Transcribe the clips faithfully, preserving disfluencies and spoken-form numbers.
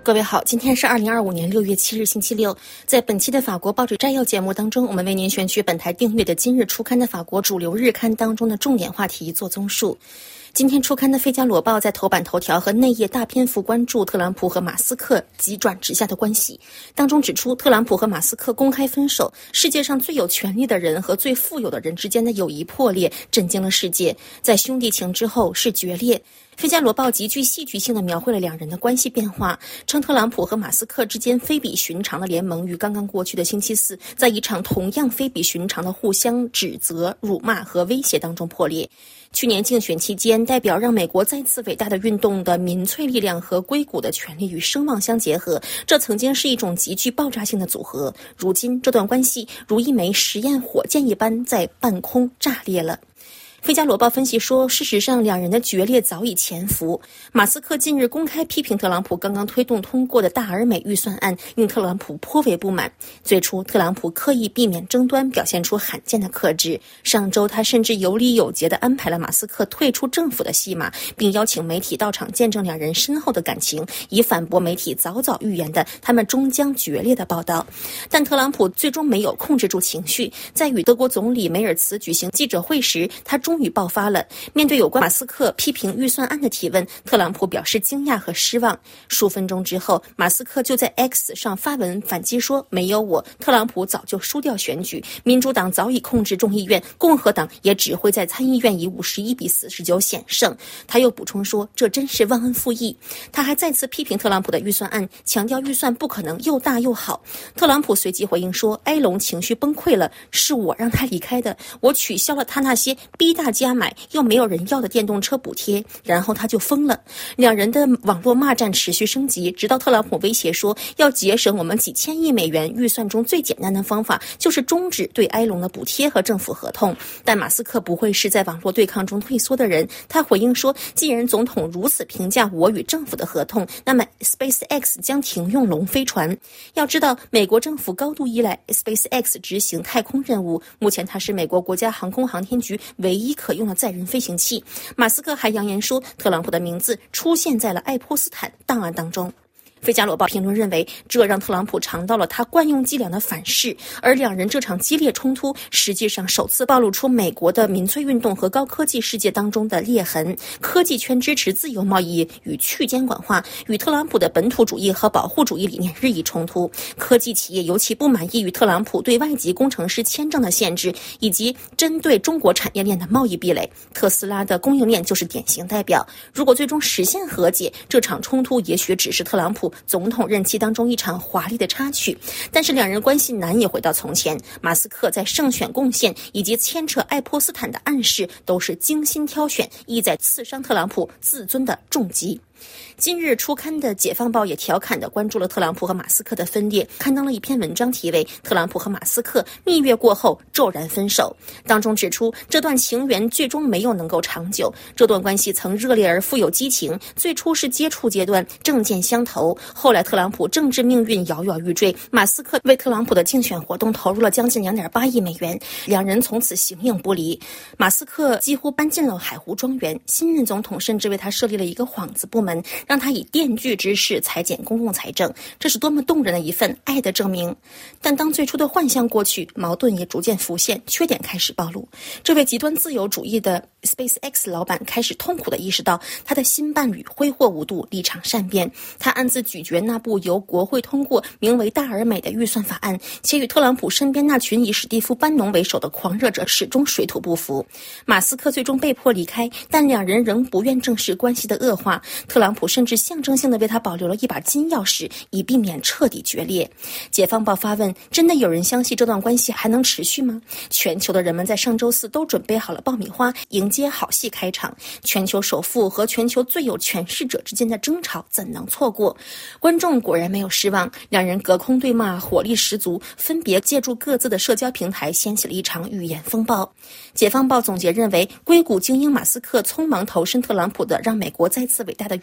各位好，今天是二零二五年六月七日星期六。在本期的法国报纸摘要节目当中，我们为您选取本台订阅的今日初刊的法国主流日刊当中的重点话题做综述。今天出刊的《费加罗报》在头版头条和内页大篇幅关注特朗普和马斯克急转直下的关系，当中指出特朗普和马斯克公开分手，世界上最有权力的人和最富有的人之间的友谊破裂，震惊了世界。在兄弟情之后是决裂。《费加罗报》极具戏剧性地描绘了两人的关系变化，称特朗普和马斯克之间非比寻常的联盟于刚刚过去的星期四，在一场同样非比寻常的互相指责、辱骂和威胁当中破裂。去年竞选期间，代表让美国再次伟大的运动的民粹力量和硅谷的权力与声望相结合，这曾经是一种极具爆炸性的组合。如今，这段关系如一枚实验火箭一般在半空炸裂了。费加罗报分析说，事实上两人的决裂早已潜伏。马斯克近日公开批评特朗普刚刚推动通过的大而美预算案，令特朗普颇为不满。最初特朗普刻意避免争端，表现出罕见的克制。上周他甚至有理有节地安排了马斯克退出政府的戏码，并邀请媒体到场见证两人深厚的感情，以反驳媒体早早预言的他们终将决裂的报道。但特朗普最终没有控制住情绪，在与德国总理梅尔茨举行记者会时，他终于爆发了。面对有关马斯克批评预算案的提问，特朗普表示惊讶和失望。数分钟之后，马斯克就在 X 上发文反击说，没有我，特朗普早就输掉选举，民主党早已控制众议院，共和党也只会在参议院以五十一比四十九险胜。他又补充说，这真是忘恩负义。他还再次批评特朗普的预算案，强调预算不可能又大又好。特朗普随即回应说，埃隆情绪崩溃了，是我让他离开的，我取消了他那些逼大家买又没有人要的电动车补贴，然后他就疯了。两人的网络骂战持续升级，直到特朗普威胁说，要节省我们几千亿美元预算中最简单的方法就是终止对埃隆的补贴和政府合同。但马斯克不会是在网络对抗中退缩的人，他回应说，既然总统如此评价我与政府的合同，那么 SpaceX 将停用龙飞船。要知道，美国政府高度依赖 SpaceX 执行太空任务，目前它是美国国家航空航天局唯一可用的载人飞行器。马斯克还扬言说，特朗普的名字出现在了爱泼斯坦档案当中。费加罗报评论认为，这让特朗普尝到了他惯用伎俩的反噬，而两人这场激烈冲突实际上首次暴露出美国的民粹运动和高科技世界当中的裂痕。科技圈支持自由贸易与去监管化，与特朗普的本土主义和保护主义理念日益冲突。科技企业尤其不满意于特朗普对外籍工程师签证的限制，以及针对中国产业链的贸易壁垒。特斯拉的供应链就是典型代表。如果最终实现和解，这场冲突也许只是特朗普总统任期当中一场华丽的插曲，但是两人关系难以回到从前。马斯克在胜选贡献以及牵扯爱泼斯坦的暗示都是精心挑选，意在刺伤特朗普自尊的重击。今日初刊的《解放报》也调侃地关注了特朗普和马斯克的分裂，刊登了一篇文章，题为《特朗普和马斯克蜜月过后骤然分手》。当中指出，这段情缘最终没有能够长久。这段关系曾热烈而富有激情，最初是接触阶段，政见相投。后来特朗普政治命运摇摇欲坠，马斯克为特朗普的竞选活动投入了将近 两点八亿美元，两人从此形影不离。马斯克几乎搬进了海湖庄园，新任总统甚至为他设立了一个幌子部门，让他以电锯之势裁剪公共财政，这是多么动人的一份爱的证明。但当最初的幻象过去，矛盾也逐渐浮现，缺点开始暴露。这位极端自由主义的 SpaceX 老板开始痛苦地意识到，他的新伴侣挥霍无度，立场善变。他暗自咀嚼那部由国会通过名为大而美的预算法案，且与特朗普身边那群以史蒂夫·班农为首的狂热者始终水土不服。马斯克最终被迫离开，但两人仍不愿正视关系的恶化。特朗普甚至象征性地为他保留了一把金钥匙，以避免彻底决裂。解放报发问，真的有人相信这段关系还能持续吗？全球的人们在上周四都准备好了爆米花，迎接好戏开场。全球首富和全球最有权势者之间的争吵怎能错过？观众果然没有失望，两人隔空对骂，火力十足，分别借助各自的社交平台掀起了一场语言风暴。解放报总结认为，硅谷精英马斯克匆忙投身特朗普的让美国再次伟大的运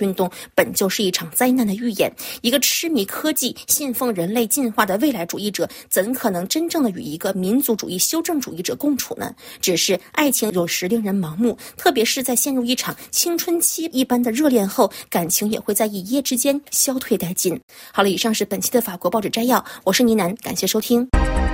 运动本就是一场灾难的预演。一个痴迷科技、信奉人类进化的未来主义者，怎可能真正的与一个民族主义修正主义者共处呢？只是爱情有时令人盲目，特别是在陷入一场青春期一般的热恋后，感情也会在一夜之间消退殆尽。好了，以上是本期的法国报纸摘要，我是倪楠，感谢收听。